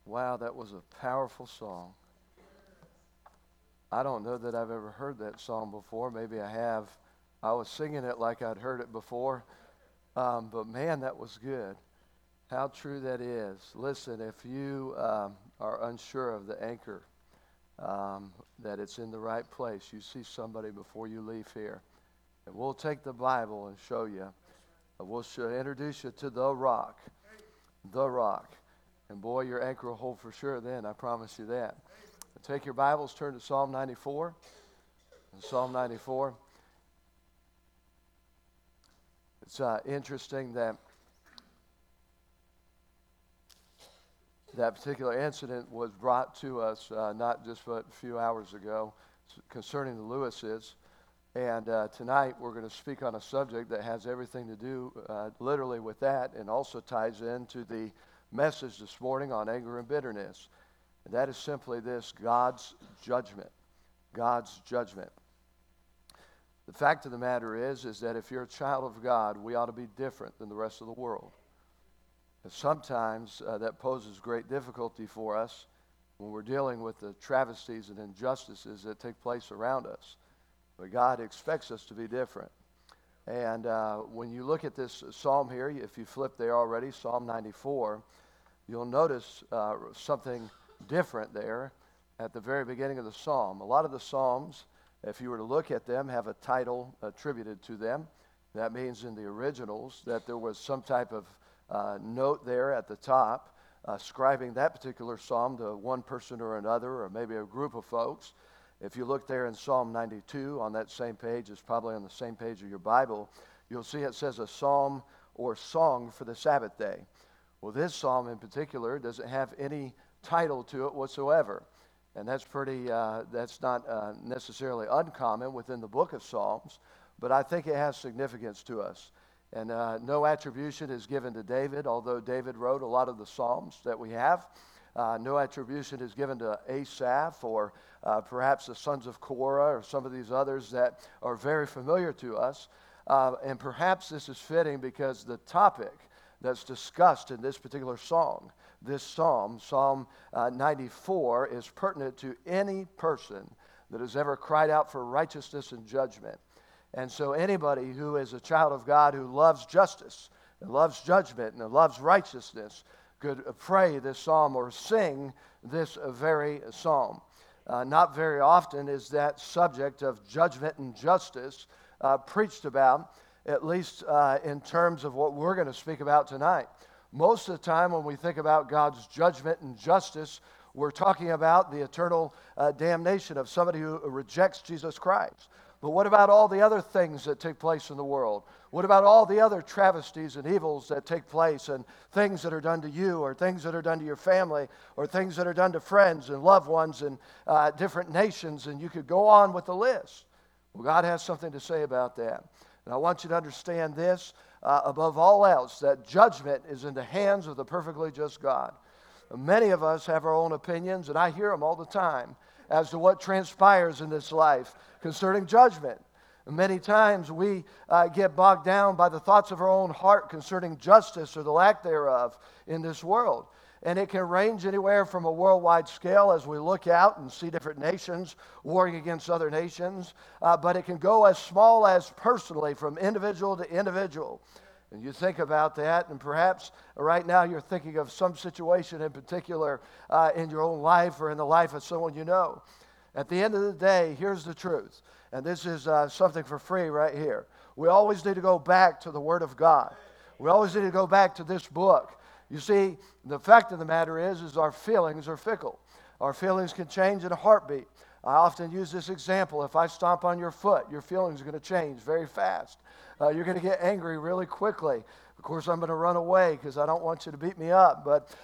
Wow, that was a powerful song. I don't know that I've ever heard that song before. Maybe I have. I was singing it like I'd heard it before. But man, that was good. How true that is. Listen, if you are unsure of the anchor, that it's in the right place, you see somebody before you leave here. And we'll take the Bible and show you. We'll introduce you to the rock. The rock. And boy, your anchor will hold for sure then, I promise you that. Take your Bibles, turn to Psalm 94. Psalm 94. It's interesting that that particular incident was brought to us not just a few hours ago concerning the Lewises. And tonight we're going to speak on a subject that has everything to do literally with that, and also ties into the message this morning on anger and bitterness. And that is simply this: God's judgment. God's judgment. The fact of the matter is that if you're a child of God, we ought to be different than the rest of the world. And sometimes that poses great difficulty for us when we're dealing with the travesties and injustices that take place around us. But God expects us to be different. And when you look at this psalm here, if you flip there already, Psalm 94, you'll notice something different there at the very beginning of the psalm. A lot of the psalms, if you were to look at them, have a title attributed to them. That means in the originals that there was some type of note there at the top ascribing that particular psalm to one person or another, or maybe a group of folks. If you look there in Psalm 92, on that same page, it's probably on the same page of your Bible, you'll see it says a psalm or song for the Sabbath day. Well, this psalm in particular doesn't have any title to it whatsoever. And that's that's not necessarily uncommon within the book of Psalms, but I think it has significance to us. And no attribution is given to David, although David wrote a lot of the Psalms that we have. No attribution is given to Asaph or perhaps the sons of Korah or some of these others that are very familiar to us. And perhaps this is fitting because the topic that's discussed in this particular song, this psalm, Psalm 94, is pertinent to any person that has ever cried out for righteousness and judgment. And so anybody who is a child of God who loves justice and loves judgment and loves righteousness could pray this psalm or sing this very psalm. Not very often is that subject of judgment and justice preached about, at least in terms of what we're going to speak about tonight. Most of the time when we think about God's judgment and justice, we're talking about the eternal damnation of somebody who rejects Jesus Christ. But what about all the other things that take place in the world? What about all the other travesties and evils that take place, and things that are done to you, or things that are done to your family, or things that are done to friends and loved ones in different nations? And you could go on with the list. Well, God has something to say about that. And I want you to understand this, above all else, that judgment is in the hands of the perfectly just God. Many of us have our own opinions, and I hear them all the time, as to what transpires in this life concerning judgment. Many times we get bogged down by the thoughts of our own heart concerning justice or the lack thereof in this world. And it can range anywhere from a worldwide scale as we look out and see different nations warring against other nations, but it can go as small as personally from individual to individual. And you think about that, and perhaps right now you're thinking of some situation in particular in your own life or in the life of someone you know. At the end of the day, here's the truth, and this is something for free right here. We always need to go back to the Word of God. We always need to go back to this book. You see, the fact of the matter is our feelings are fickle. Our feelings can change in a heartbeat. I often use this example. If I stomp on your foot, your feelings are going to change very fast. You're going to get angry really quickly. Of course, I'm going to run away because I don't want you to beat me up.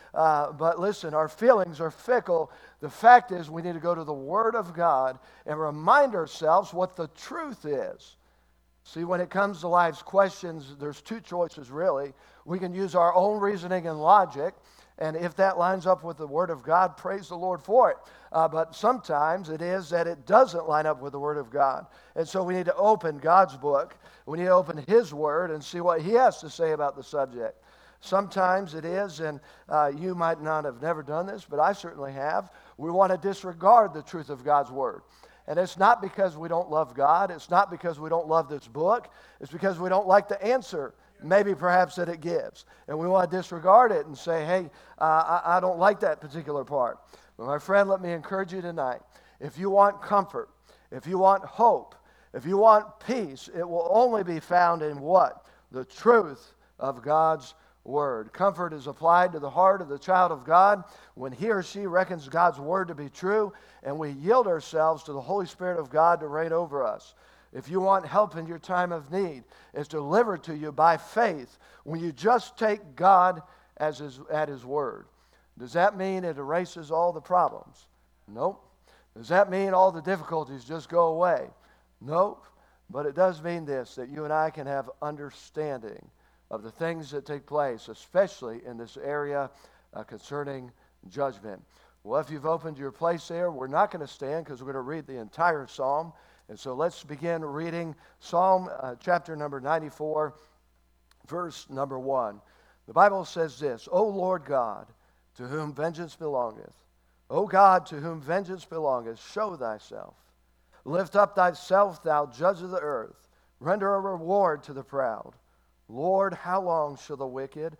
But listen, our feelings are fickle. The fact is we need to go to the Word of God and remind ourselves what the truth is. See, when it comes to life's questions, there's two choices really. We can use our own reasoning and logic, and if that lines up with the Word of God, praise the Lord for it. But sometimes it is that it doesn't line up with the Word of God. And so we need to open God's book. We need to open His Word and see what He has to say about the subject. Sometimes it is, and you might not have never done this, but I certainly have. We want to disregard the truth of God's Word. And it's not because we don't love God. It's not because we don't love this book. It's because we don't like the answer, maybe perhaps, that it gives. And we want to disregard it and say, hey, I don't like that particular part. But my friend, let me encourage you tonight. If you want comfort, if you want hope, if you want peace, it will only be found in what? The truth of God's Word. Comfort is applied to the heart of the child of God when he or she reckons God's Word to be true, and we yield ourselves to the Holy Spirit of God to reign over us. If you want help in your time of need, it's delivered to you by faith when you just take God at His Word. Does that mean it erases all the problems? Nope. Does that mean all the difficulties just go away? Nope. But it does mean this, that you and I can have understanding of the things that take place, especially in this area concerning judgment. Well, if you've opened your place there, we're not going to stand because we're going to read the entire psalm. And so let's begin reading Psalm chapter number 94, verse number 1. The Bible says this, O Lord God, to whom vengeance belongeth, O God, to whom vengeance belongeth, show thyself. Lift up thyself, thou judge of the earth. Render a reward to the proud. Lord, how long shall the wicked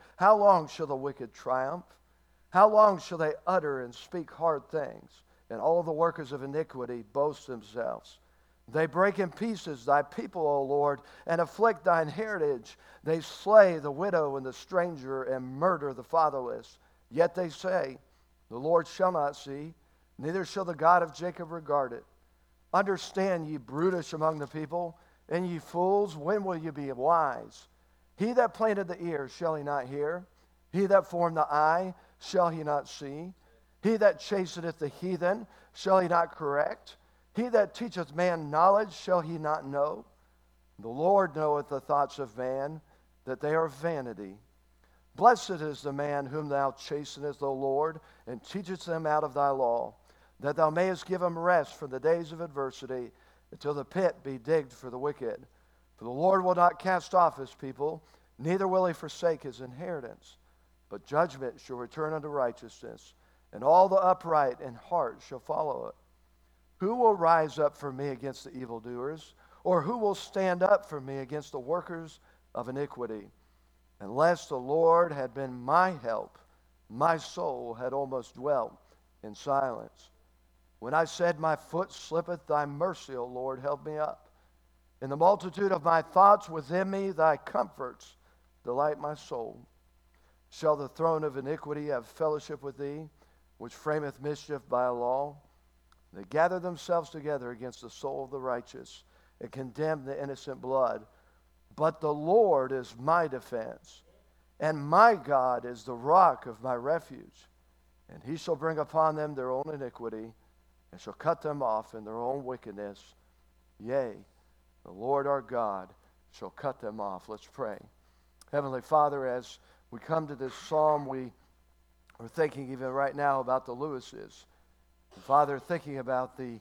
triumph? How long shall they utter and speak hard things, and all the workers of iniquity boast themselves? They break in pieces thy people, O Lord, and afflict thine heritage. They slay the widow and the stranger, and murder the fatherless. Yet they say, the Lord shall not see, neither shall the God of Jacob regard it. Understand, ye brutish among the people, and ye fools, when will ye be wise? He that planted the ear, shall he not hear? He that formed the eye, shall he not see? He that chasteneth the heathen, shall he not correct? He that teacheth man knowledge, shall he not know? The Lord knoweth the thoughts of man, that they are vanity. Blessed is the man whom thou chastenest, O Lord, and teachest them out of thy law, that thou mayest give them rest from the days of adversity, until the pit be digged for the wicked. For the Lord will not cast off his people, neither will he forsake his inheritance. But judgment shall return unto righteousness, and all the upright in heart shall follow it. Who will rise up for me against the evildoers? Or who will stand up for me against the workers of iniquity? Unless the Lord had been my help, my soul had almost dwelt in silence. When I said, my foot slippeth, thy mercy, O Lord, held me up. In the multitude of my thoughts within me, thy comforts delight my soul. Shall the throne of iniquity have fellowship with thee, which frameth mischief by a law? They gather themselves together against the soul of the righteous, and condemn the innocent blood. But the Lord is my defense, and my God is the rock of my refuge. And he shall bring upon them their own iniquity, and shall cut them off in their own wickedness. Yea, the Lord our God shall cut them off. Let's pray. Heavenly Father, as we come to this psalm, we are thinking even right now about the Lewises. Father, thinking about the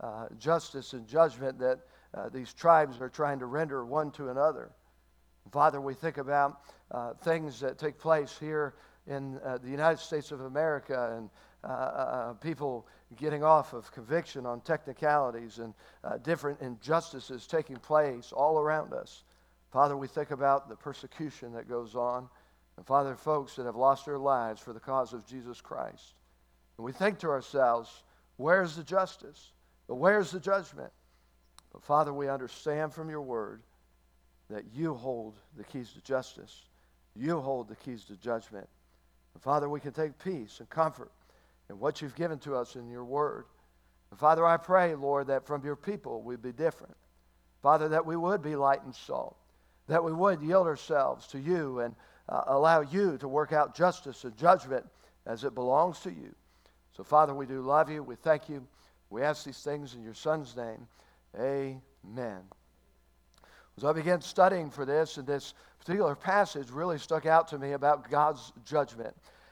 justice and judgment that these tribes are trying to render one to another. Father, we think about things that take place here in the United States of America, and people getting off of conviction on technicalities, and different injustices taking place all around us. Father, we think about the persecution that goes on, and Father, folks that have lost their lives for the cause of Jesus Christ. And we think to ourselves, where's the justice? But where's the judgment? But Father, we understand from your word that you hold the keys to justice. You hold the keys to judgment. And Father, we can take peace and comfort in what you've given to us in your word. And Father, I pray, Lord, that from your people we'd be different. Father, that we would be light and salt, that we would yield ourselves to you and allow you to work out justice and judgment as it belongs to you. So, Father, we do love you. We thank you. We ask these things in your Son's name. Amen. As I began studying for this, and this particular passage really stuck out to me about God's judgment.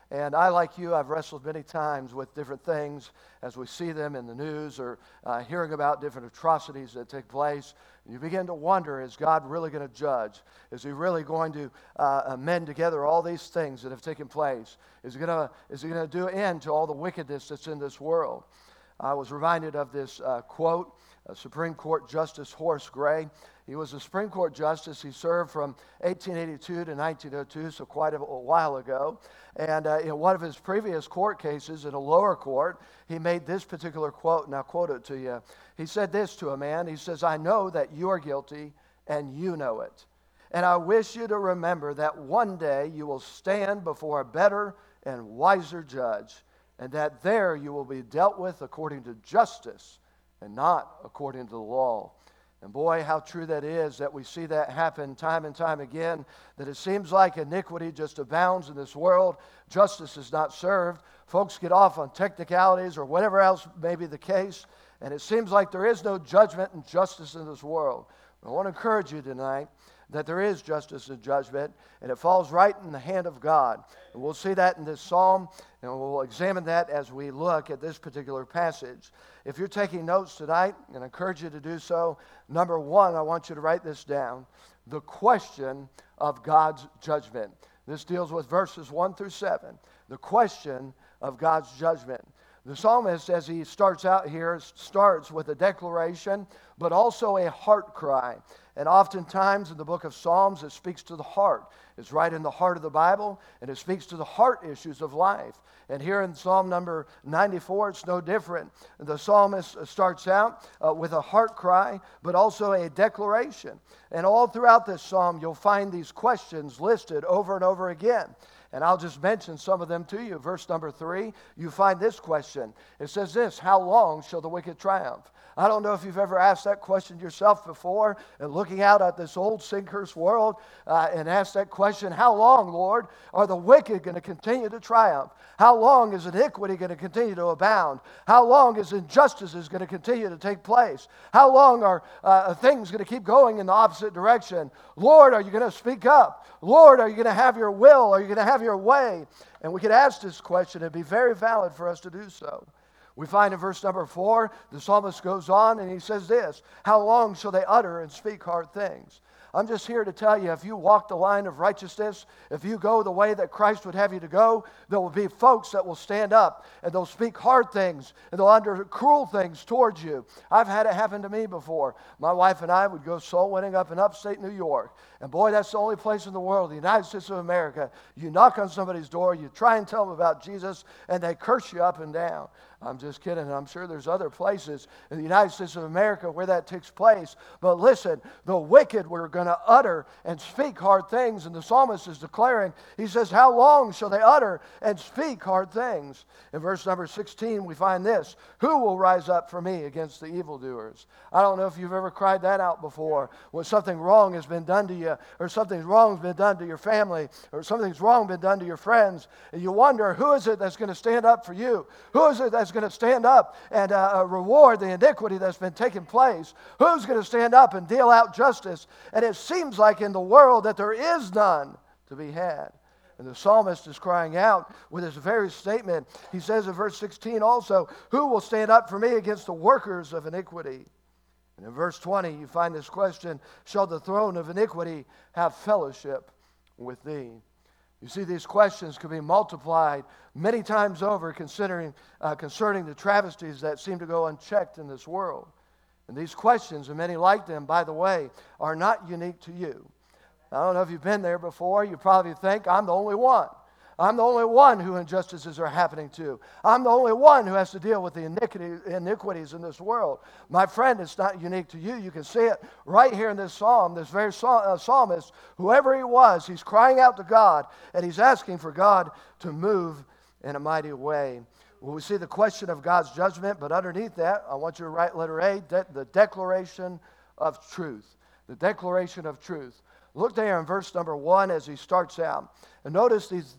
And I, like you, I've wrestled many times with different things as we see them in the news or hearing about different atrocities that take place. You begin to wonder, is God really going to judge? Is he really going to mend together all these things that have taken place? Is he going to do an end to all the wickedness that's in this world? I was reminded of this quote, Supreme Court Justice Horace Gray. He was a Supreme Court justice. He served from 1882 to 1902, so quite a while ago. And in one of his previous court cases in a lower court, he made this particular quote, and I'll quote it to you. He said this to a man. He says, "I know that you are guilty, and you know it. And I wish you to remember that one day you will stand before a better and wiser judge, and that there you will be dealt with according to justice and not according to the law." And boy, how true that is, that we see that happen time and time again, that it seems like iniquity just abounds in this world. Justice is not served. Folks get off on technicalities or whatever else may be the case, and it seems like there is no judgment and justice in this world. I want to encourage you tonight that there is justice and judgment, and it falls right in the hand of God. And we'll see that in this psalm, and we'll examine that as we look at this particular passage. If you're taking notes tonight, and I encourage you to do so, number one, I want you to write this down: the question of God's judgment. This deals with verses 1 through 7. The question of God's judgment. The psalmist, as he starts out here, starts with a declaration, but also a heart cry. And oftentimes in the book of Psalms, it speaks to the heart. It's right in the heart of the Bible, and it speaks to the heart issues of life. And here in Psalm number 94, it's no different. The psalmist starts out with a heart cry, but also a declaration. And all throughout this psalm, you'll find these questions listed over and over again. And I'll just mention some of them to you. Verse number 3, you find this question. It says this: "How long shall the wicked triumph?" I don't know if you've ever asked that question yourself before, and looking out at this old sin-cursed world and asked that question: how long, Lord, are the wicked going to continue to triumph? How long is iniquity going to continue to abound? How long is injustice going to continue to take place? How long are things going to keep going in the opposite direction? Lord, are you going to speak up? Lord, are you going to have your will? Are you going to have your way? And we could ask this question. It'd be very valid for us to do so. We find in verse number 4, the psalmist goes on and he says this: "How long shall they utter and speak hard things?" I'm just here to tell you, if you walk the line of righteousness, if you go the way that Christ would have you to go, there will be folks that will stand up and they'll speak hard things and they'll utter cruel things towards you. I've had it happen to me before. My wife and I would go soul winning up in upstate New York. And boy, that's the only place in the world, the United States of America. You knock on somebody's door, you try and tell them about Jesus, and they curse you up and down. I'm just kidding. I'm sure there's other places in the United States of America where that takes place. But listen, the wicked were going to utter and speak hard things. And the psalmist is declaring, he says, "How long shall they utter and speak hard things?" In verse number 16, we find this: "Who will rise up for me against the evildoers?" I don't know if you've ever cried that out before, when something wrong has been done to you, or something wrong has been done to your family, or something's wrong been done to your friends. And you wonder, who is it that's going to stand up for you? Who is it that's going to stand up and reward the iniquity that's been taking place? Who's going to stand up and deal out justice? And it seems like in the world that there is none to be had. And the psalmist is crying out with this very statement. He says in verse 16 also, "Who will stand up for me against the workers of iniquity?" And in verse 20, you find this question: "Shall the throne of iniquity have fellowship with thee?" You see, these questions could be multiplied many times over concerning the travesties that seem to go unchecked in this world. And these questions, and many like them, by the way, are not unique to you. I don't know if you've been there before. You probably think, I'm the only one. I'm the only one who injustices are happening to. I'm the only one who has to deal with the iniquities in this world. My friend, it's not unique to you. You can see it right here in this psalm. This very psalmist, whoever he was, he's crying out to God, and he's asking for God to move in a mighty way. Well, we see the question of God's judgment, but underneath that, I want you to write letter A, the declaration of truth. The declaration of truth. Look there in verse number 1 as he starts out. And notice these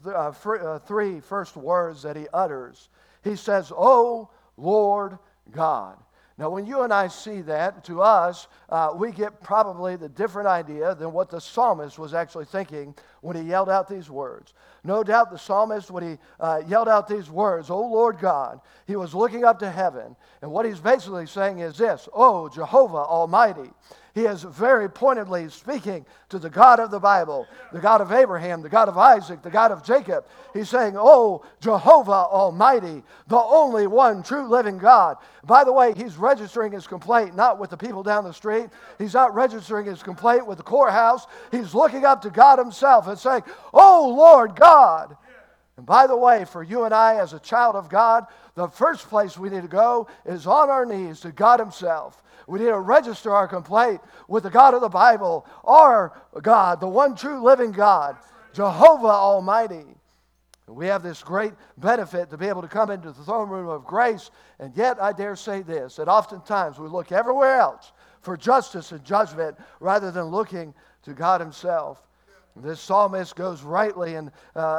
three first words that he utters. He says, "O Lord God." Now, when you and I see that, to us, we get probably the different idea than what the psalmist was actually thinking when he yelled out these words. No doubt the psalmist, when he yelled out these words, "O Lord God," he was looking up to heaven. And what he's basically saying is this: "O Jehovah Almighty." He is very pointedly speaking to the God of the Bible, the God of Abraham, the God of Isaac, the God of Jacob. He's saying, "Oh, Jehovah Almighty, the only one true living God." By the way, he's registering his complaint not with the people down the street. He's not registering his complaint with the courthouse. He's looking up to God himself and saying, "Oh, Lord God." And by the way, for you and I as a child of God, the first place we need to go is on our knees to God himself. We need to register our complaint with the God of the Bible, our God, the one true living God, Jehovah Almighty. And we have this great benefit to be able to come into the throne room of grace. And yet, I dare say this, that oftentimes we look everywhere else for justice and judgment rather than looking to God himself. This psalmist goes rightly and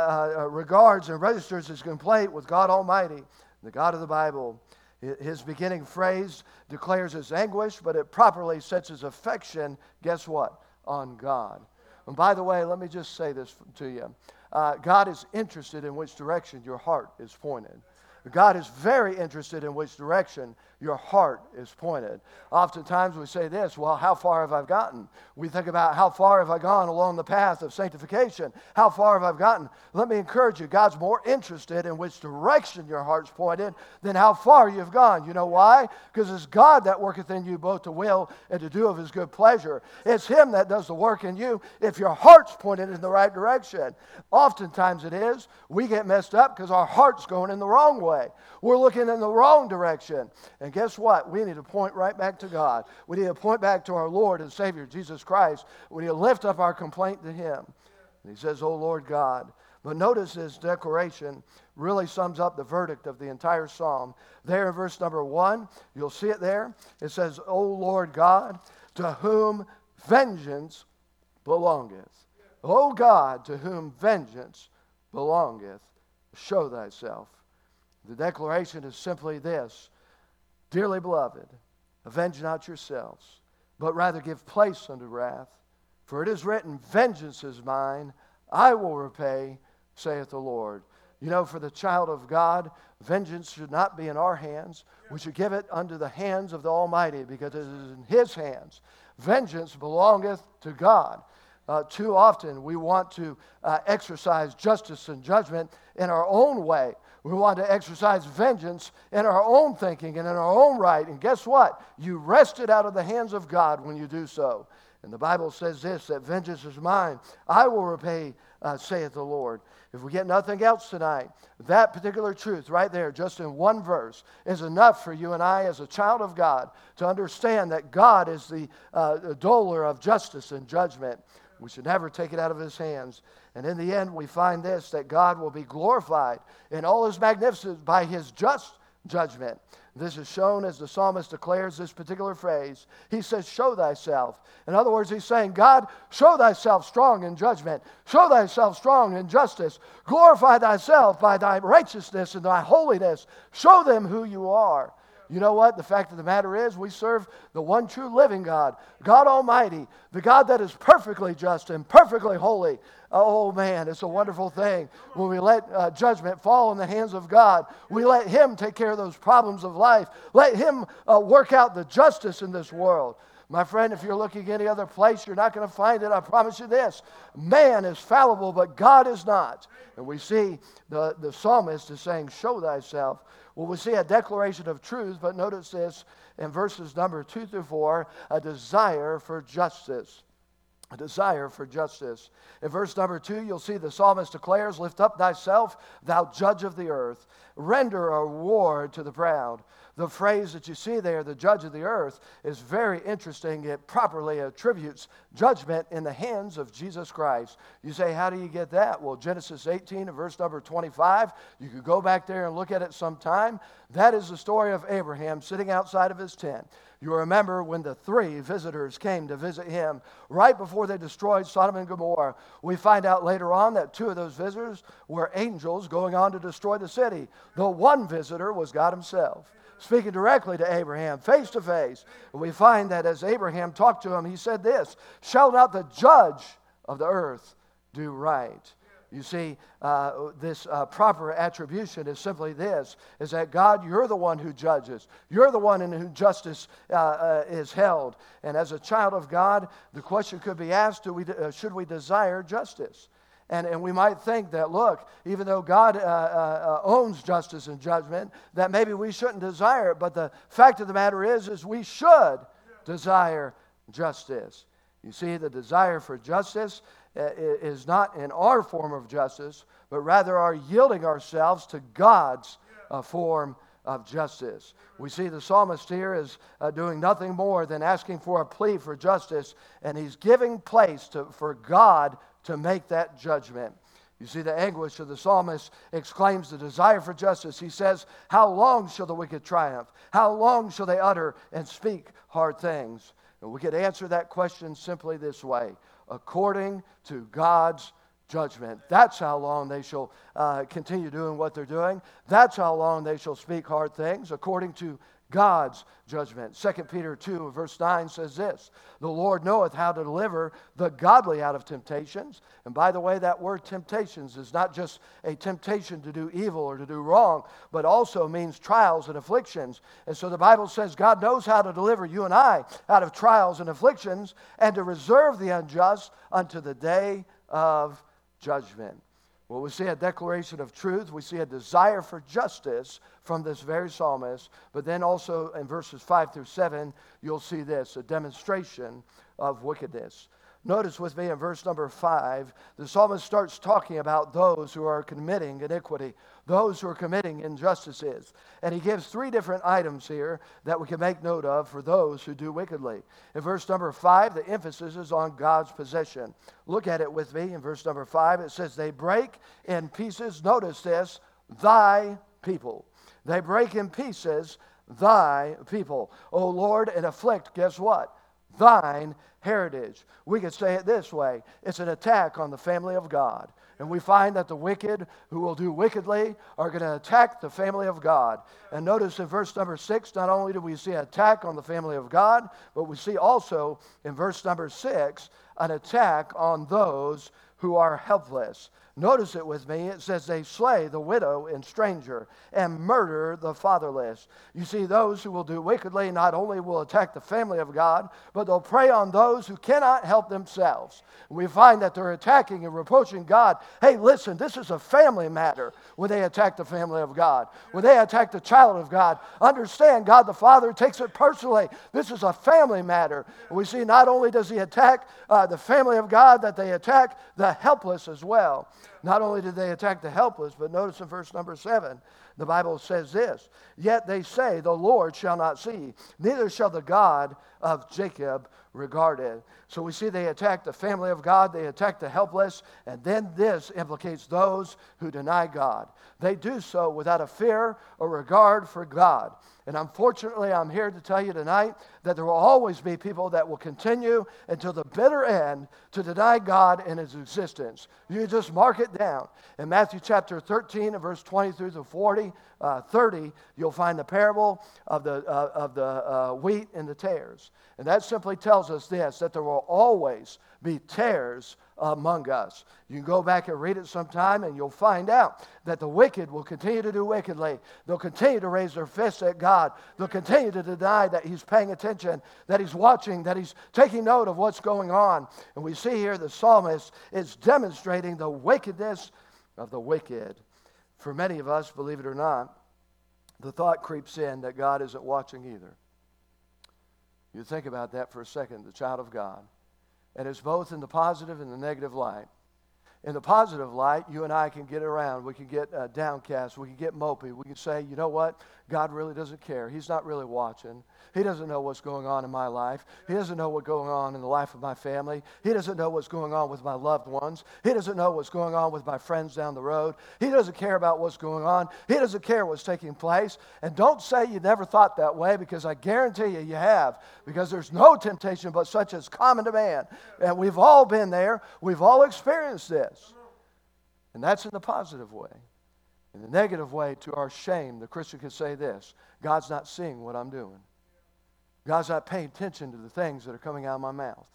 regards and registers his complaint with God Almighty, the God of the Bible. His beginning phrase declares his anguish, but it properly sets his affection, guess what? On God. And by the way, let me just say this to you. God is interested in which direction your heart is pointed. God is very interested in which direction your heart is pointed. Oftentimes we say this, well, how far have I gotten? We think about how far have I gone along the path of sanctification? How far have I gotten? Let me encourage you, God's more interested in which direction your heart's pointed than how far you've gone. You know why? Because it's God that worketh in you both to will and to do of his good pleasure. It's him that does the work in you if your heart's pointed in the right direction. Oftentimes it is. We get messed up because our heart's going in the wrong way. We're looking in the wrong direction. And guess what? We need to point right back to God. We need to point back to our Lord and Savior, Jesus Christ. We need to lift up our complaint to him. And he says, "Oh, Lord God." But notice his declaration really sums up the verdict of the entire psalm. There in verse number 1, you'll see it there. It says, "O Lord God, to whom vengeance belongeth." O God, to whom vengeance belongeth, show thyself. The declaration is simply this: "Dearly beloved, avenge not yourselves, but rather give place unto wrath. For it is written, vengeance is mine, I will repay, saith the Lord." You know, for the child of God, vengeance should not be in our hands. We should give it unto the hands of the Almighty, because it is in his hands. Vengeance belongeth to God. Too often we want to exercise justice and judgment in our own way. We want to exercise vengeance in our own thinking and in our own right. And guess what? You wrest it out of the hands of God when you do so. And the Bible says this, that vengeance is mine, I will repay, saith the Lord. If we get nothing else tonight, that particular truth right there, just in one verse, is enough for you and I as a child of God to understand that God is the doler of justice and judgment. We should never take it out of his hands. And in the end, we find this, that God will be glorified in all his magnificence by his just judgment. This is shown as the psalmist declares this particular phrase. He says, "Show thyself." In other words, he's saying, God, show thyself strong in judgment. Show thyself strong in justice. Glorify thyself by thy righteousness and thy holiness. Show them who you are. You know what? The fact of the matter is, we serve the one true living God, God Almighty, the God that is perfectly just and perfectly holy. Oh man, it's a wonderful thing when we let judgment fall in the hands of God. We let him take care of those problems of life. Let him work out the justice in this world. My friend, if you're looking any other place, you're not going to find it. I promise you this. Man is fallible, but God is not. And we see the psalmist is saying, "Show thyself." Well, we see a declaration of truth, but notice this in verses number 2 through 4, a desire for justice. A desire for justice. In verse number 2, you'll see the psalmist declares, "Lift up thyself, thou judge of the earth. Render a reward to the proud." The phrase that you see there, the judge of the earth, is very interesting. It properly attributes judgment in the hands of Jesus Christ. You say, how do you get that? Well, Genesis 18 and verse number 25, you could go back there and look at it sometime. That is the story of Abraham sitting outside of his tent. You remember when the 3 visitors came to visit him right before they destroyed Sodom and Gomorrah. We find out later on that 2 of those visitors were angels going on to destroy the city. The one visitor was God himself, speaking directly to Abraham, face to face. And we find that as Abraham talked to him, he said this, "Shall not the judge of the earth do right?" You see, this proper attribution is simply this, is that God, you're the one who judges. You're the one in whom justice is held. And as a child of God, the question could be asked, should we desire justice? And we might think that, look, even though God owns justice and judgment, that maybe we shouldn't desire it. But the fact of the matter is we should desire justice. You see, the desire for justice is not in our form of justice, but rather our yielding ourselves to God's form of justice. We see the psalmist here is doing nothing more than asking for a plea for justice, and he's giving place for God to make that judgment. You see, the anguish of the psalmist exclaims the desire for justice. He says, how long shall the wicked triumph? How long shall they utter and speak hard things? And we could answer that question simply this way: according to God's judgment. That's how long they shall continue doing what they're doing. That's how long they shall speak hard things, according to God's judgment. 2 Peter 2, verse 9 says this: the Lord knoweth how to deliver the godly out of temptations. And by the way, that word temptations is not just a temptation to do evil or to do wrong, but also means trials and afflictions. And so the Bible says God knows how to deliver you and I out of trials and afflictions, and to reserve the unjust unto the day of judgment. Well, we see a declaration of truth. We see a desire for justice from this very psalmist. But then also in verses 5 through 7, you'll see this, a demonstration of wickedness. Notice with me in verse number 5, the psalmist starts talking about those who are committing iniquity, those who are committing injustices. And he gives 3 different items here that we can make note of for those who do wickedly. In verse number 5, the emphasis is on God's possession. Look at it with me in verse number 5. It says, they break in pieces, notice this, thy people. They break in pieces thy people. O Lord, and afflict, guess what? Thine heritage. We could say it this way: it's an attack on the family of God. And we find that the wicked who will do wickedly are going to attack the family of God. And notice in verse number 6, not only do we see an attack on the family of God, but we see also in verse number 6 an attack on those who are helpless. Notice it with me. It says they slay the widow and stranger and murder the fatherless. You see, those who will do wickedly not only will attack the family of God, but they'll prey on those who cannot help themselves. We find that they're attacking and reproaching God. Hey, listen, this is a family matter when they attack the family of God. When they attack the child of God, understand God the Father takes it personally. This is a family matter. And we see not only does he attack the family of God, that they attack the helpless as well. Not only did they attack the helpless, but notice in verse number 7, the Bible says this: yet they say, the Lord shall not see, neither shall the God of Jacob regard it. So we see they attack the family of God, they attack the helpless, and then this implicates those who deny God. They do so without a fear or regard for God. And unfortunately, I'm here to tell you tonight that there will always be people that will continue until the bitter end to deny God and his existence. You just mark it down. In Matthew chapter 13 and verse 20 through to 30, you'll find the parable of the wheat and the tares. And that simply tells us this, that there will always be tares among us. You can go back and read it sometime and you'll find out that the wicked will continue to do wickedly. They'll continue to raise their fists at God. They'll continue to deny that he's paying attention, that he's watching, that he's taking note of what's going on. And we see here the psalmist is demonstrating the wickedness of the wicked. For many of us, believe it or not, the thought creeps in that God isn't watching either. You think about that for a second, the child of God. And it's both in the positive and the negative light. In the positive light, you and I can get around. We can get downcast. We can get mopey. We can say, you know what? God really doesn't care. He's not really watching. He doesn't know what's going on in my life. He doesn't know what's going on in the life of my family. He doesn't know what's going on with my loved ones. He doesn't know what's going on with my friends down the road. He doesn't care about what's going on. He doesn't care what's taking place. And don't say you never thought that way, because I guarantee you, you have. Because there's no temptation but such as common to man. And we've all been there. We've all experienced this. And that's in the positive way. In the negative way, to our shame, the Christian can say this: God's not seeing what I'm doing. God's not paying attention to the things that are coming out of my mouth.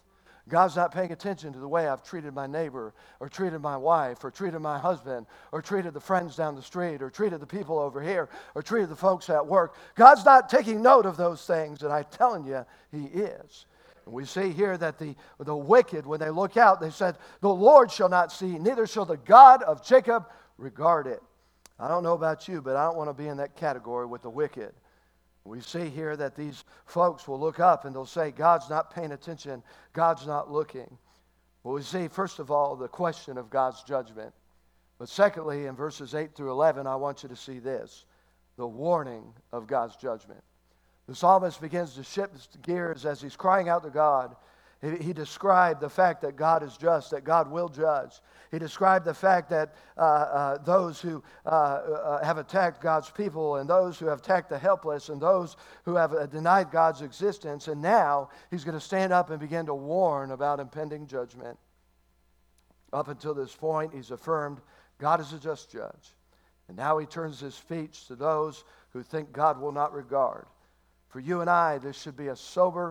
God's not paying attention to the way I've treated my neighbor, or treated my wife, or treated my husband, or treated the friends down the street, or treated the people over here, or treated the folks at work. God's not taking note of those things, and I'm telling you, He is. And we see here that the wicked, when they look out, they said, the Lord shall not see, neither shall the God of Jacob regard it. I don't know about you, but I don't want to be in that category with the wicked. We see here that these folks will look up and they'll say, God's not paying attention, God's not looking. Well, we see, first of all, the question of God's judgment. But secondly, in verses 8 through 11, I want you to see this, the warning of God's judgment. The psalmist begins to shift gears as he's crying out to God. He described the fact that God is just, that God will judge. He described the fact that those who have attacked God's people, and those who have attacked the helpless, and those who have denied God's existence. And now he's going to stand up and begin to warn about impending judgment. Up until this point, he's affirmed God is a just judge. And now he turns his speech to those who think God will not regard. For you and I, this should be a sober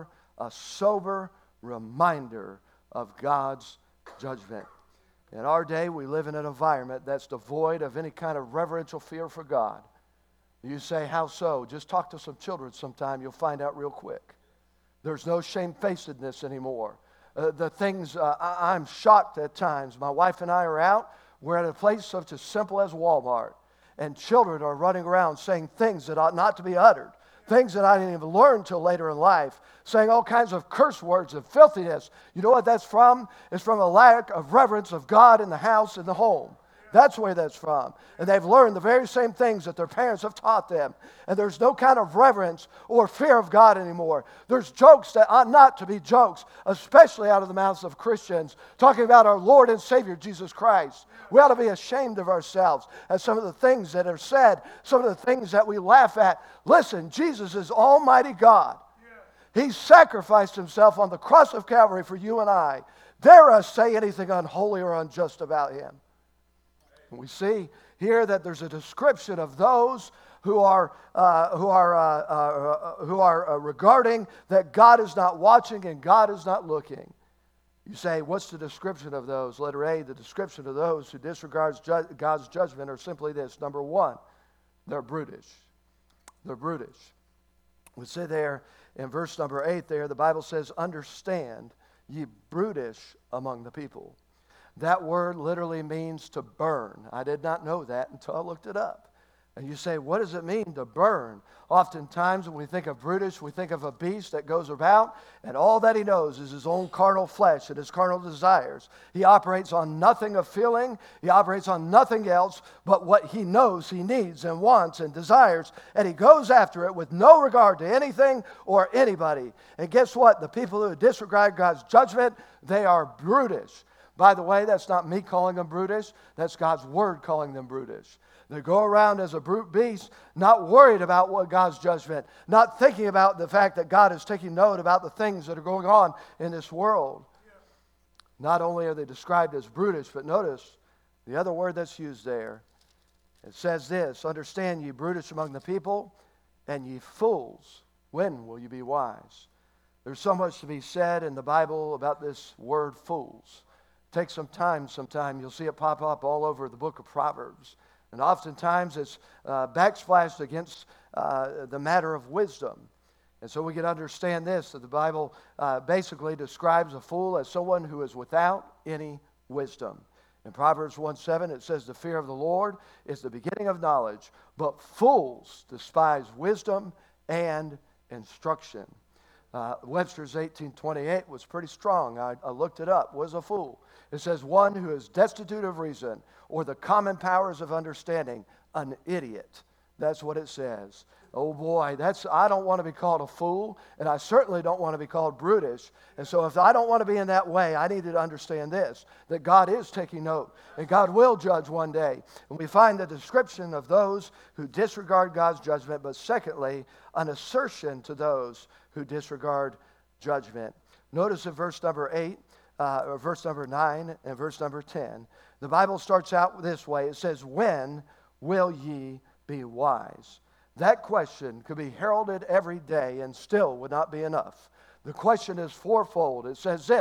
reminder of God's judgment. In our day, we live in an environment that's devoid of any kind of reverential fear for God. You say, how so? Just talk to some children sometime, you'll find out real quick. There's no shamefacedness anymore. The things, I'm shocked at times. My wife and I are out. We're at a place such as simple as Walmart. And children are running around saying things that ought not to be uttered. Things that I didn't even learn till later in life, saying all kinds of curse words and filthiness. You know what that's from? It's from a lack of reverence of God in the house, in the home. That's where that's from. And they've learned the very same things that their parents have taught them. And there's no kind of reverence or fear of God anymore. There's jokes that ought not to be jokes, especially out of the mouths of Christians, talking about our Lord and Savior, Jesus Christ. We ought to be ashamed of ourselves at some of the things that are said, some of the things that we laugh at. Listen, Jesus is Almighty God. He sacrificed Himself on the cross of Calvary for you and I. Dare us say anything unholy or unjust about Him? We see here that there's a description of those who are regarding that God is not watching and God is not looking. You say, what's the description of those? Letter A, the description of those who disregard God's judgment are simply this. Number one, they're brutish. They're brutish. We see there in verse number 8 there, the Bible says, understand ye brutish among the people. That word literally means to burn. I did not know that until I looked it up. And you say, what does it mean to burn? Oftentimes when we think of brutish, we think of a beast that goes about and all that he knows is his own carnal flesh and his carnal desires. He operates on nothing of feeling. He operates on nothing else but what he knows he needs and wants and desires. And he goes after it with no regard to anything or anybody. And guess what? The people who disregard God's judgment, they are brutish. By the way, that's not me calling them brutish. That's God's word calling them brutish. They go around as a brute beast, not worried about what God's judgment, not thinking about the fact that God is taking note about the things that are going on in this world. Not only are they described as brutish, but notice the other word that's used there. It says this, understand ye brutish among the people, and ye fools, when will you be wise? There's so much to be said in the Bible about this word fools. Take some time sometime. You'll see it pop up all over the book of Proverbs. And oftentimes it's backsplashed against the matter of wisdom. And so we can understand this, that the Bible basically describes a fool as someone who is without any wisdom. In Proverbs 1:7 it says, the fear of the Lord is the beginning of knowledge, but fools despise wisdom and instruction. Webster's 1828 was pretty strong. I looked it up. Was a fool. It says one who is destitute of reason or the common powers of understanding, an idiot. That's what it says. Oh boy, I don't want to be called a fool, and I certainly don't want to be called brutish. And so if I don't want to be in that way, I need to understand this, that God is taking note, and God will judge one day. And we find the description of those who disregard God's judgment, but secondly, an assertion to those who disregard judgment. Notice in verse number 8, or verse number 9, and verse number 10, the Bible starts out this way. It says, when will ye be wise? That question could be heralded every day and still would not be enough. The question is fourfold. It says this,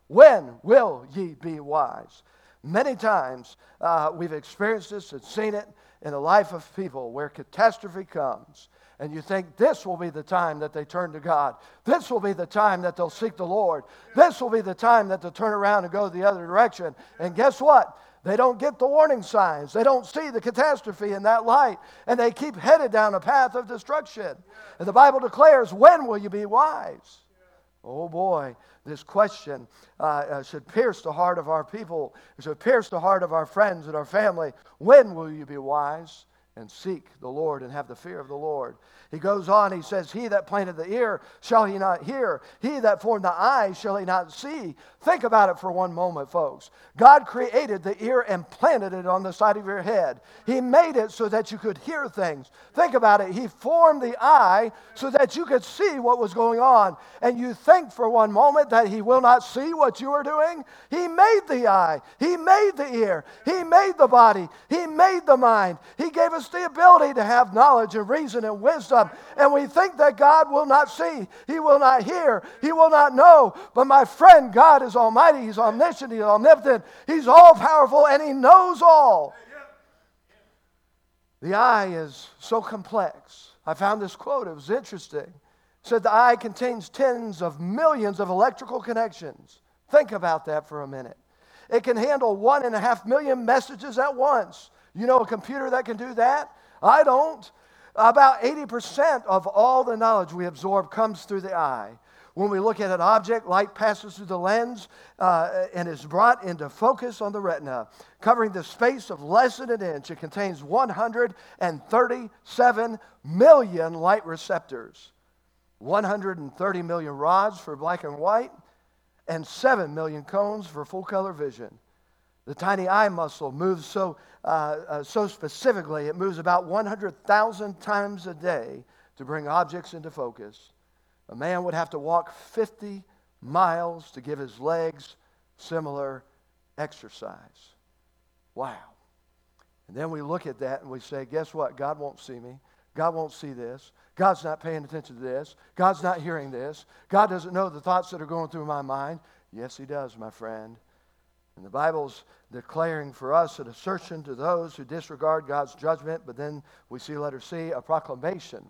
When will ye be wise? Many times we've experienced this and seen it in the life of people where catastrophe comes. And you think this will be the time that they turn to God. This will be the time that they'll seek the Lord. This will be the time that they'll turn around and go the other direction. And guess what? They don't get the warning signs. They don't see the catastrophe in that light. And they keep headed down a path of destruction. And the Bible declares, when will you be wise? Oh boy, this question should pierce the heart of our people. It should pierce the heart of our friends and our family. When will you be wise? And seek the Lord and have the fear of the Lord. He goes on, he says, he that planted the ear, shall he not hear? He that formed the eye, shall he not see? Think about it for one moment, folks. God created the ear and planted it on the side of your head. He made it so that you could hear things. Think about it. He formed the eye so that you could see what was going on. And you think for one moment that he will not see what you are doing? He made the eye. He made the ear. He made the body. He made the mind. He gave us the ability to have knowledge and reason and wisdom. And we think that God will not see. He will not hear. He will not know. But my friend, God is almighty. He's omniscient. He's omnipotent. He's all-powerful, and he knows all. The eye is so complex. I found this quote. It was interesting. It said the eye contains tens of millions of electrical connections. Think about that for a minute. It can handle 1.5 million messages at once. You know a computer that can do that? I don't. About 80% of all the knowledge we absorb comes through the eye. When we look at an object, light passes through the lens and is brought into focus on the retina, covering the space of less than an inch. It contains 137 million light receptors, 130 million rods for black and white, and 7 million cones for full color vision. The tiny eye muscle moves so specifically, it moves about 100,000 times a day to bring objects into focus. A man would have to walk 50 miles to give his legs similar exercise. Wow. And then we look at that and we say, guess what? God won't see me. God won't see this. God's not paying attention to this. God's not hearing this. God doesn't know the thoughts that are going through my mind. Yes, he does, my friend. And the Bible's declaring for us an assertion to those who disregard God's judgment, but then we see letter C, a proclamation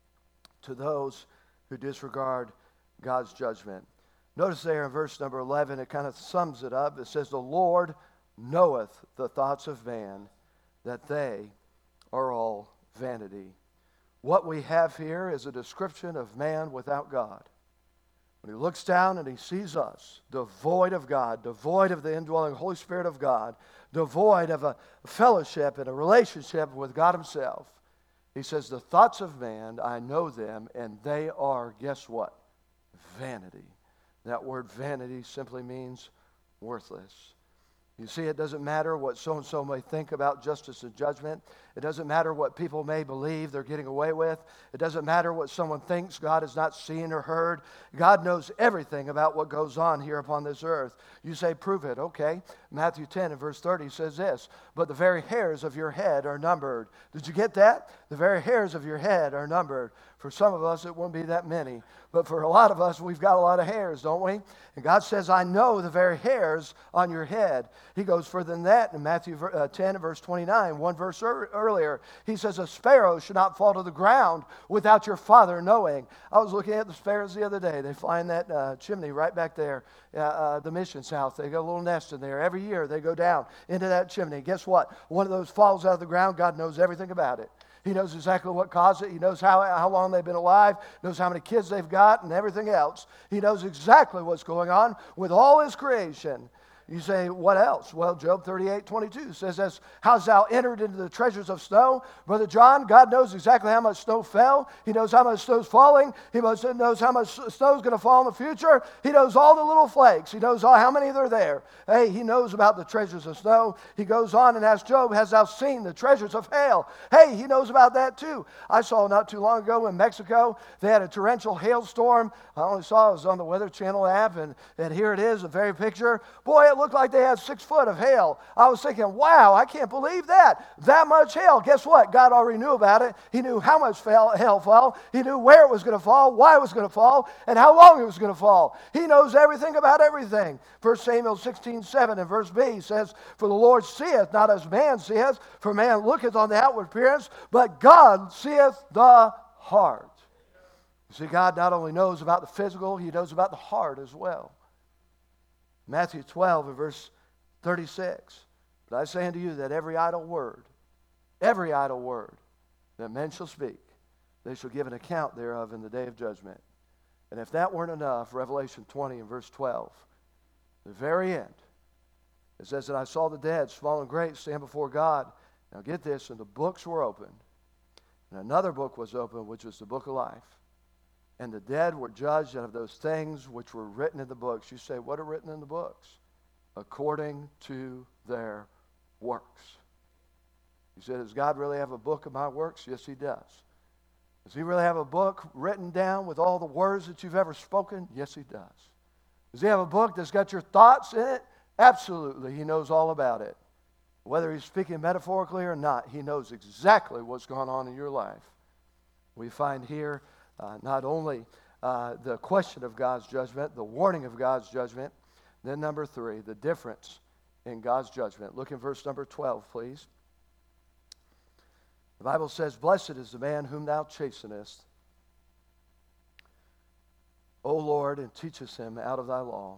to those who disregard God's judgment. Notice there in verse number 11, it kind of sums it up. It says, the Lord knoweth the thoughts of man, that they are all vanity. What we have here is a description of man without God. When he looks down and he sees us, devoid of God, devoid of the indwelling Holy Spirit of God, devoid of a fellowship and a relationship with God himself, he says, the thoughts of man, I know them, and they are, guess what? Vanity. That word vanity simply means worthless. You see, it doesn't matter what so-and-so may think about justice and judgment. It doesn't matter what people may believe they're getting away with. It doesn't matter what someone thinks God has not seen or heard. God knows everything about what goes on here upon this earth. You say, prove it. Okay. Matthew 10 and verse 30 says this, but the very hairs of your head are numbered. Did you get that? The very hairs of your head are numbered. For some of us, it won't be that many. But for a lot of us, we've got a lot of hairs, don't we? And God says, I know the very hairs on your head. He goes further than that in Matthew 10 and verse 29, one verse earlier. He says, a sparrow should not fall to the ground without your Father knowing. I was looking at the sparrows the other day. They fly in that chimney right back there, the missions house. They got a little nest in there. Every year they go down into that chimney. Guess what? One of those falls out of the ground. God knows everything about it. He knows exactly what caused it. He knows how long they've been alive, knows how many kids they've got, and everything else. He knows exactly what's going on with all his creation. You say, what else? Well, Job 38:22 says this, hast thou entered into the treasures of snow? Brother John, God knows exactly how much snow fell. He knows how much snow's falling. He knows how much snow's going to fall in the future. He knows all the little flakes. He knows how many are there. Hey, he knows about the treasures of snow. He goes on and asks Job, hast thou seen the treasures of hail? Hey, he knows about that too. I saw not too long ago in Mexico, they had a torrential hailstorm. I only saw it was on the Weather Channel app, and here it is, the very picture. Boy, it that looked like they had 6 foot of hail. I was thinking, wow, I can't believe that. That much hail. Guess what? God already knew about it. He knew how much hail fell. He knew where it was going to fall, why it was going to fall, and how long it was going to fall. He knows everything about everything. 1 Samuel 16:7 and verse B says, for the Lord seeth not as man seeth, for man looketh on the outward appearance, but God seeth the heart. You see, God not only knows about the physical, he knows about the heart as well. Matthew 12 and verse 36. But I say unto you that every idle word that men shall speak, they shall give an account thereof in the day of judgment. And if that weren't enough, Revelation 20 and verse 12, the very end, it says that I saw the dead, small and great, stand before God. Now get this, and the books were opened. And another book was opened, which was the book of life. And the dead were judged out of those things which were written in the books. You say, what are written in the books? According to their works. You said, does God really have a book of my works? Yes, he does. Does he really have a book written down with all the words that you've ever spoken? Yes, he does. Does he have a book that's got your thoughts in it? Absolutely. He knows all about it. Whether he's speaking metaphorically or not, he knows exactly what's going on in your life. We find here not only the question of God's judgment, the warning of God's judgment, then number 3, the difference in God's judgment. Look in verse number 12, please. The Bible says, blessed is the man whom thou chastenest, O Lord, and teachest him out of thy law.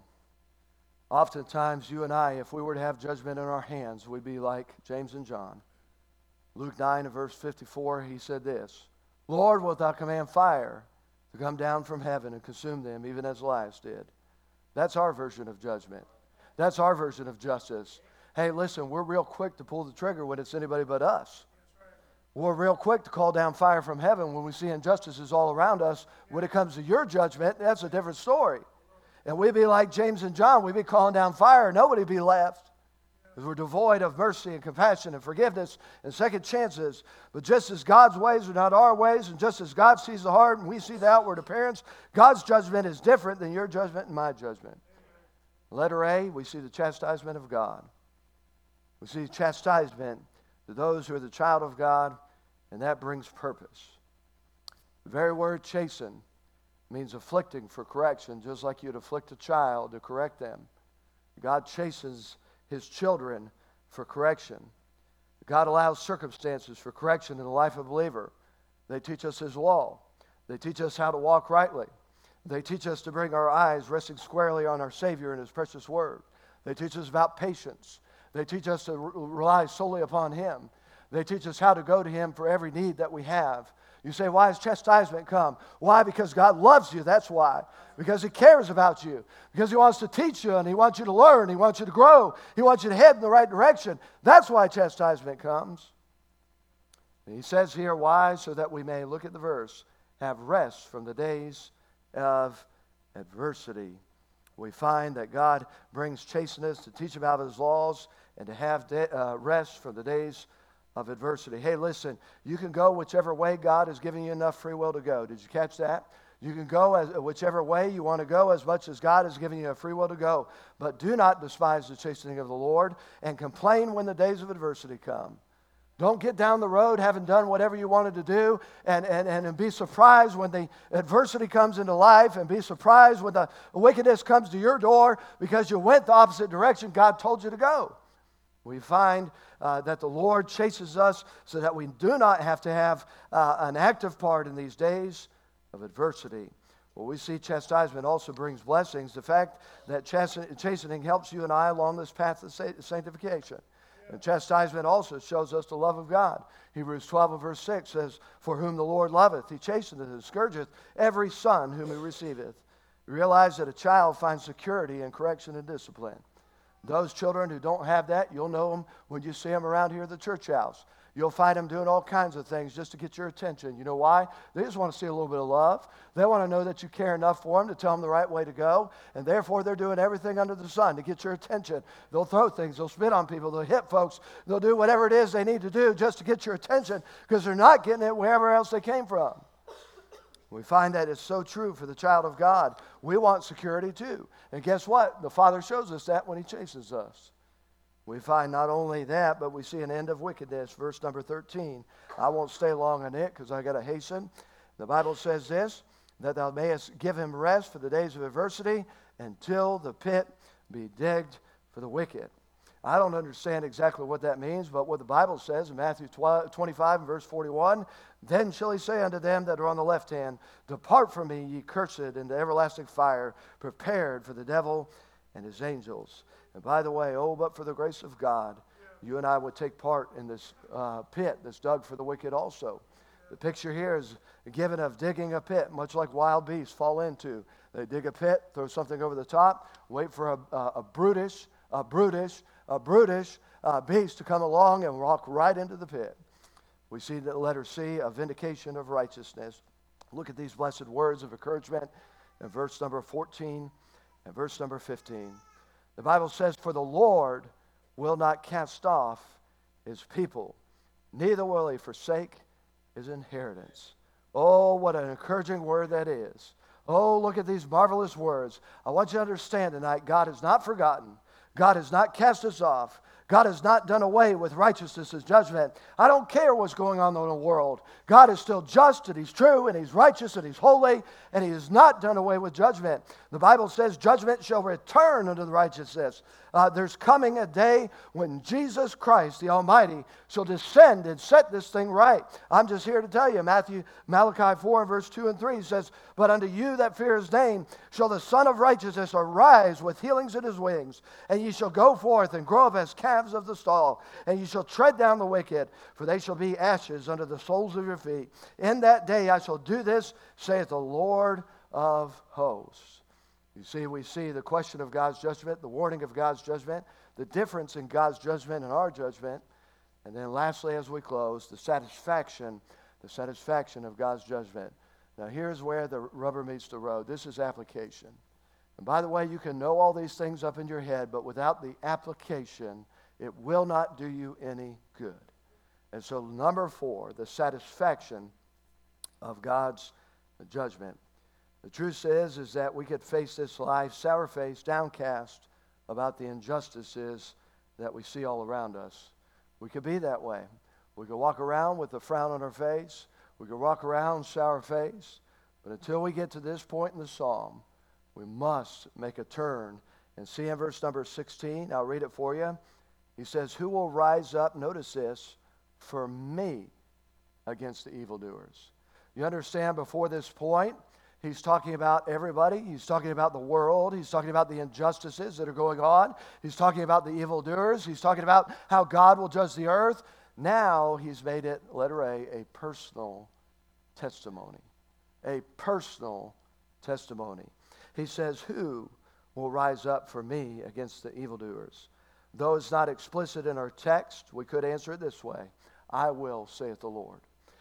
Oftentimes, you and I, if we were to have judgment in our hands, we'd be like James and John. Luke 9 and verse 54, he said this, Lord, wilt thou command fire to come down from heaven and consume them, even as Elias did? That's our version of judgment. That's our version of justice. Hey, listen, we're real quick to pull the trigger when it's anybody but us. We're real quick to call down fire from heaven when we see injustices all around us. When it comes to your judgment, that's a different story. And we'd be like James and John. We'd be calling down fire. Nobody would be left. Because we're devoid of mercy and compassion and forgiveness and second chances. But just as God's ways are not our ways, and just as God sees the heart and we see the outward appearance, God's judgment is different than your judgment and my judgment. Letter A, we see the chastisement of God. We see chastisement to those who are the child of God, and that brings purpose. The very word chasten means afflicting for correction, just like you'd afflict a child to correct them. God chastens his children for correction. God allows circumstances for correction in the life of a believer. They teach us his law. They teach us how to walk rightly. They teach us to bring our eyes resting squarely on our Savior and his precious word. They teach us about patience. They teach us to rely solely upon him. They teach us how to go to him for every need that we have. You say, why has chastisement come? Why? Because God loves you, that's why. Because he cares about you. Because he wants to teach you and he wants you to learn. He wants you to grow. He wants you to head in the right direction. That's why chastisement comes. And he says here, why? So that we may, look at the verse, have rest from the days of adversity. We find that God brings chasteness to teach about his laws and to have rest from the days of adversity. Hey, listen, you can go whichever way God has given you enough free will to go. Did you catch that? You can go whichever way you want to go as much as God has given you a free will to go. But do not despise the chastening of the Lord and complain when the days of adversity come. Don't get down the road having done whatever you wanted to do and be surprised when the adversity comes into life and be surprised when the wickedness comes to your door because you went the opposite direction God told you to go. We find that the Lord chases us so that we do not have to have an active part in these days of adversity. Well, we see chastisement also brings blessings. The fact that chastening helps you and I along this path of sanctification. And chastisement also shows us the love of God. Hebrews 12 and verse 6 says, for whom the Lord loveth, he chasteneth and scourgeth every son whom he receiveth. You realize that a child finds security in correction and discipline. Those children who don't have that, you'll know them when you see them around here at the church house. You'll find them doing all kinds of things just to get your attention. You know why? They just want to see a little bit of love. They want to know that you care enough for them to tell them the right way to go. And therefore, they're doing everything under the sun to get your attention. They'll throw things. They'll spit on people. They'll hit folks. They'll do whatever it is they need to do just to get your attention because they're not getting it wherever else they came from. We find that it's so true for the child of God. We want security too. And guess what? The Father shows us that when he chases us. We find not only that, but we see an end of wickedness. Verse number 13. I won't stay long on it because I got to hasten. The Bible says this, that thou mayest give him rest for the days of adversity until the pit be digged for the wicked. I don't understand exactly what that means, but what the Bible says in Matthew 25 and verse 41, then shall he say unto them that are on the left hand, depart from me, ye cursed, into everlasting fire, prepared for the devil and his angels. And by the way, oh, but for the grace of God, you and I would take part in this pit that's dug for the wicked also. The picture here is given of digging a pit, much like wild beasts fall into. They dig a pit, throw something over the top, wait for a brutish beast to come along and walk right into the pit. We see the letter C, a vindication of righteousness. Look at these blessed words of encouragement in verse number 14 and verse number 15. The Bible says, for the Lord will not cast off his people, neither will he forsake his inheritance. Oh, what an encouraging word that is. Oh, look at these marvelous words. I want you to understand tonight, God has not forgotten. God has not cast us off. God has not done away with righteousness as judgment. I don't care what's going on in the world. God is still just, and he's true, and he's righteous, and he's holy, and he has not done away with judgment. The Bible says judgment shall return unto the righteousness. There's coming a day when Jesus Christ, the Almighty, shall descend and set this thing right. I'm just here to tell you, Malachi 4 and verse 2 and 3 says, but unto you that fear his name shall the Son of Righteousness arise with healings in his wings, and ye shall go forth and grow up as calves of the stall, and ye shall tread down the wicked, for they shall be ashes under the soles of your feet. In that day I shall do this, saith the Lord of hosts. You see, we see the question of God's judgment, the warning of God's judgment, the difference in God's judgment and our judgment, and then lastly, as we close, the satisfaction of God's judgment. Now, here's where the rubber meets the road. This is application. And by the way, you can know all these things up in your head, but without the application, it will not do you any good. And so, number 4, the satisfaction of God's judgment. The truth is that we could face this life sour-faced, downcast about the injustices that we see all around us. We could be that way. We could walk around with a frown on our face. We could walk around sour-faced. But until we get to this point in the psalm, we must make a turn. And see in verse number 16, I'll read it for you. He says, who will rise up, notice this, for me against the evildoers? You understand, before this point, he's talking about everybody. He's talking about the world. He's talking about the injustices that are going on. He's talking about the evildoers. He's talking about how God will judge the earth. Now he's made it, letter A personal testimony. A personal testimony. He says, who will rise up for me against the evildoers? Though it's not explicit in our text, we could answer it this way. I will, saith the Lord.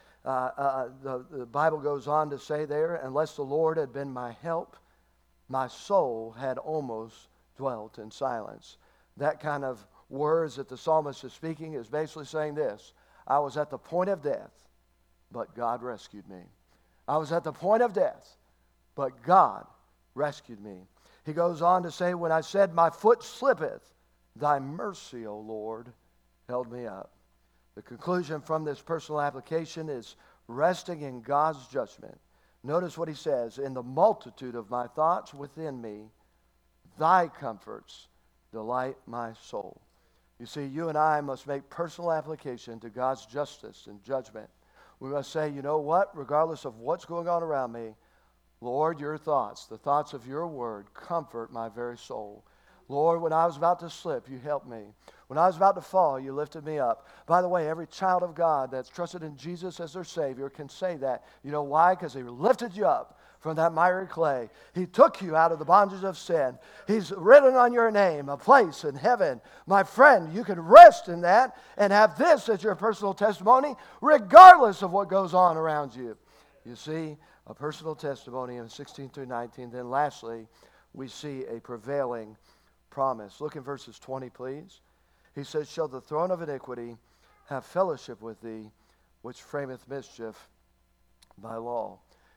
The Bible goes on to say there, unless the Lord had been my help, my soul had almost dwelt in silence. That kind of words that the psalmist is speaking is basically saying this. I was at the point of death, but God rescued me. I was at the point of death, but God rescued me. He goes on to say, when I said, my foot slippeth, thy mercy, O Lord, held me up. The conclusion from this personal application is resting in God's judgment. Notice what he says, in the multitude of my thoughts within me, thy comforts delight my soul. You see, you and I must make personal application to God's justice and judgment. We must say, you know what? Regardless of what's going on around me, Lord, your thoughts, the thoughts of your word, comfort my very soul. Lord, when I was about to slip, you helped me. When I was about to fall, you lifted me up. By the way, every child of God that's trusted in Jesus as their Savior can say that. You know why? Because he lifted you up from that miry clay. He took you out of the bondage of sin. He's written on your name a place in heaven. My friend, you can rest in that and have this as your personal testimony regardless of what goes on around you. You see, a personal testimony in 16 through 19. Then lastly, we see a prevailing promise. Look in verses 20, please. He says, shall the throne of iniquity have fellowship with thee, which frameth mischief by law?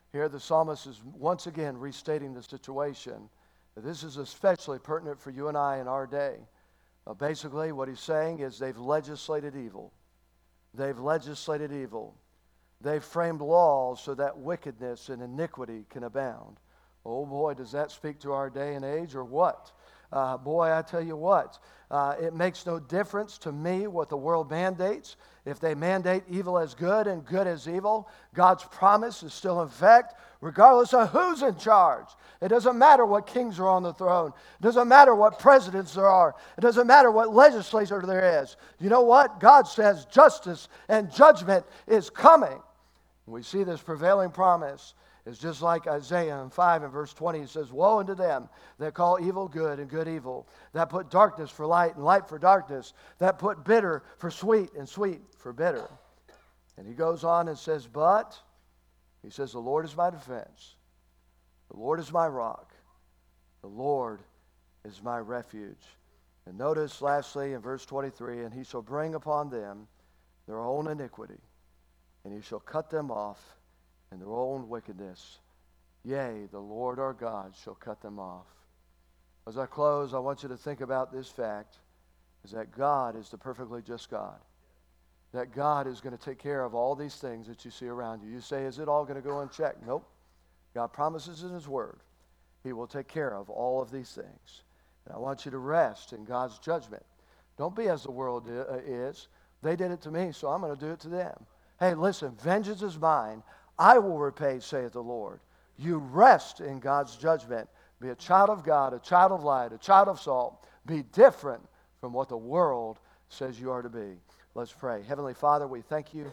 Here the psalmist is once again restating the situation. This is especially pertinent for you and I in our day. Basically, what he's saying is they've legislated evil. They've legislated evil. They've framed laws so that wickedness and iniquity can abound. Oh boy, does that speak to our day and age or what? Boy, I tell you what, it makes no difference to me what the world mandates. If they mandate evil as good and good as evil, God's promise is still in effect, regardless of who's in charge. It doesn't matter what kings are on the throne. It doesn't matter what presidents there are. It doesn't matter what legislature there is. You know what? God says justice and judgment is coming. We see this prevailing promise. It's just like Isaiah in 5 and verse 20. It says, woe unto them that call evil good and good evil, that put darkness for light and light for darkness, that put bitter for sweet and sweet for bitter. And he goes on and says, but, he says, the Lord is my defense. The Lord is my rock. The Lord is my refuge. And notice lastly in verse 23, and he shall bring upon them their own iniquity, and he shall cut them off in their own wickedness. Yea, the Lord our God shall cut them off. As I close, I want you to think about this fact, is that God is the perfectly just God. That God is going to take care of all these things that you see around you. You say, is it all going to go unchecked? Nope. God promises in his word he will take care of all of these things. And I want you to rest in God's judgment. Don't be as the world is. They did it to me, so I'm going to do it to them. Hey, listen, vengeance is mine. I will repay, saith the Lord. You rest in God's judgment. Be a child of God, a child of light, a child of salt. Be different from what the world says you are to be. Let's pray. Heavenly Father, we thank you